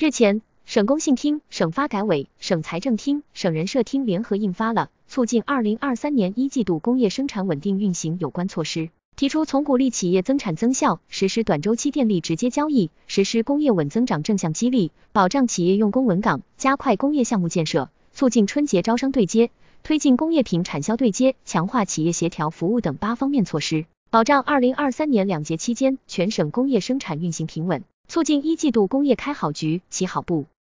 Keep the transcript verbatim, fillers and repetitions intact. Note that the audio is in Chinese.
日前，省工信厅、省发改委、省财政厅、省人社厅联合印发了促进二零二三年一季度工业生产稳定运行有关措施，提出从鼓励企业增产增效，实施短周期电力直接交易，实施工业稳增长正向激励，保障企业用工稳岗，加快工业项目建设，促进春节招商对接，推进工业品产销对接，强化企业协调服务等八方面措施，保障二零二三年两节期间全省工业生产运行平稳，促进一季度工业开好局、起好步。